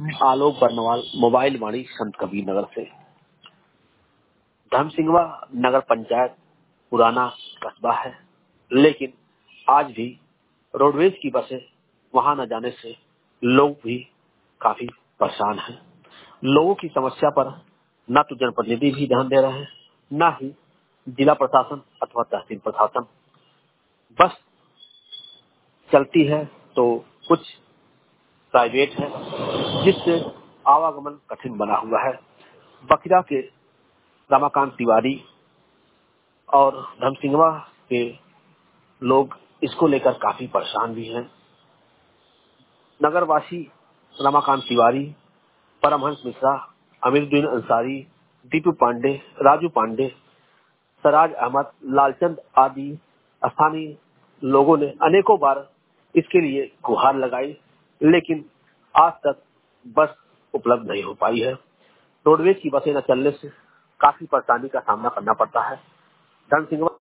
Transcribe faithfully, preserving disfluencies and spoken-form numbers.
आलोक Barnwal, mobile वाणी, संत कबीर नगर से। धर्मसिंगवा नगर पंचायत पुराना कस्बा है, लेकिन आज भी रोडवेज की बसें वहां न जाने से लोग भी काफी परेशान हैं। लोगों की समस्या पर न तो जनप्रतिनिधि भी ध्यान दे रहे हैं, न ही जिला प्रशासन अथवा तहसील प्रशासन। बस चलती है तो कुछ प्राइवेट है, जिससे आवागमन कठिन बना हुआ है। बखिरा के रमाकांत तिवारी और धर्मसिंगवा के लोग इसको लेकर काफी परेशान भी हैं। नगरवासी रमाकांत तिवारी, परमहंस मिश्रा, अमीरुद्दीन अंसारी, दीपू पांडे, राजू पांडे, सराज अहमद, लालचंद आदि स्थानीय लोगों ने अनेकों बार इसके लिए गुहार लगाई, लेकिन आज तक बस उपलब्ध नहीं हो पाई है। रोडवेज की बसें न चलने से काफी परेशानी का सामना करना पड़ता है। धर्मसिंगवा